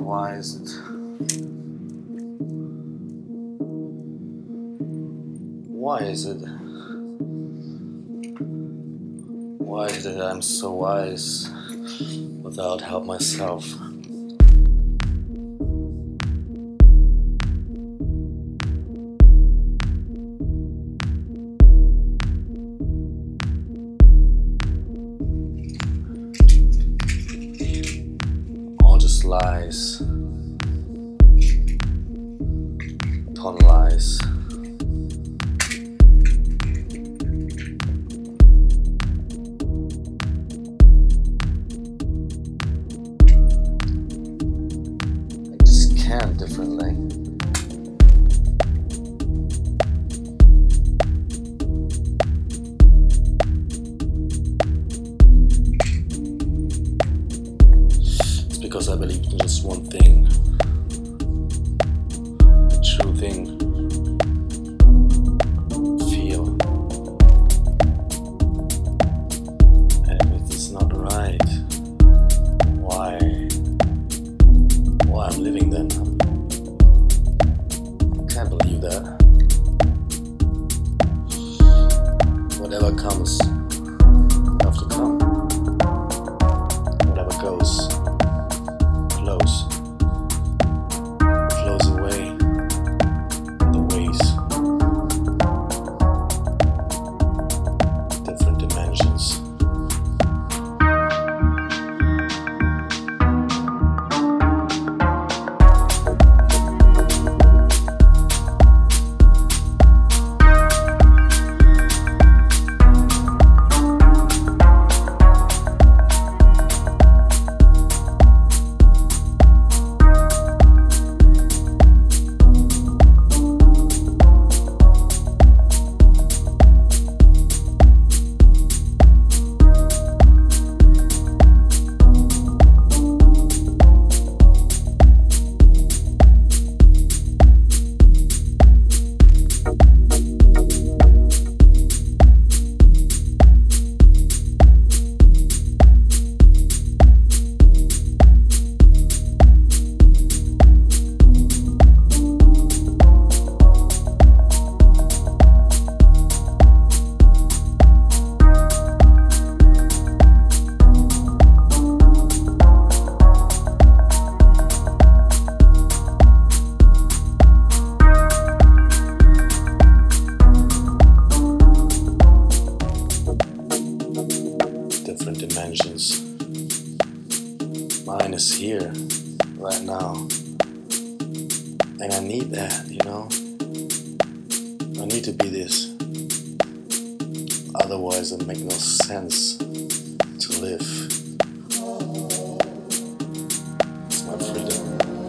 why is it? Why is it? Why is it that I'm so wise without help myself? All just lies upon lies. Can differently. It's because I believe in just one thing, the true thing. Feel. And if it's not right, why I'm living then? Can't believe that. Whatever comes, have to come. Whatever goes, flows away the ways. Different dimensions. Different dimensions. Mine is here, right now. And I need that, you know? I need to be this. Otherwise it makes no sense to live. It's my freedom.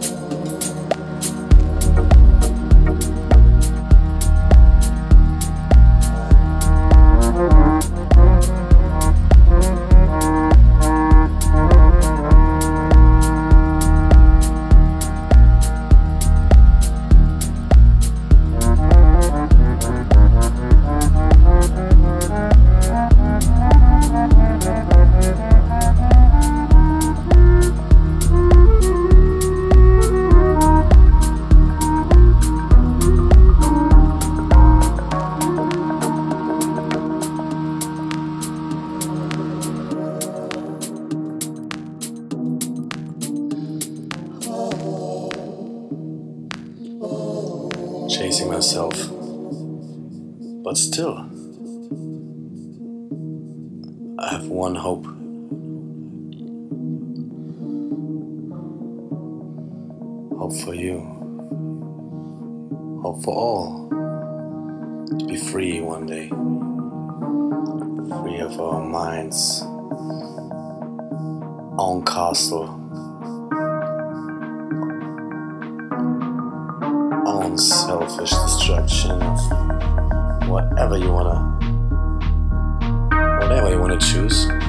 Chasing myself, but still I have one hope. Hope for you, hope for all to be free one day, free of our minds, own castle, own selfish destruction of whatever you wanna choose.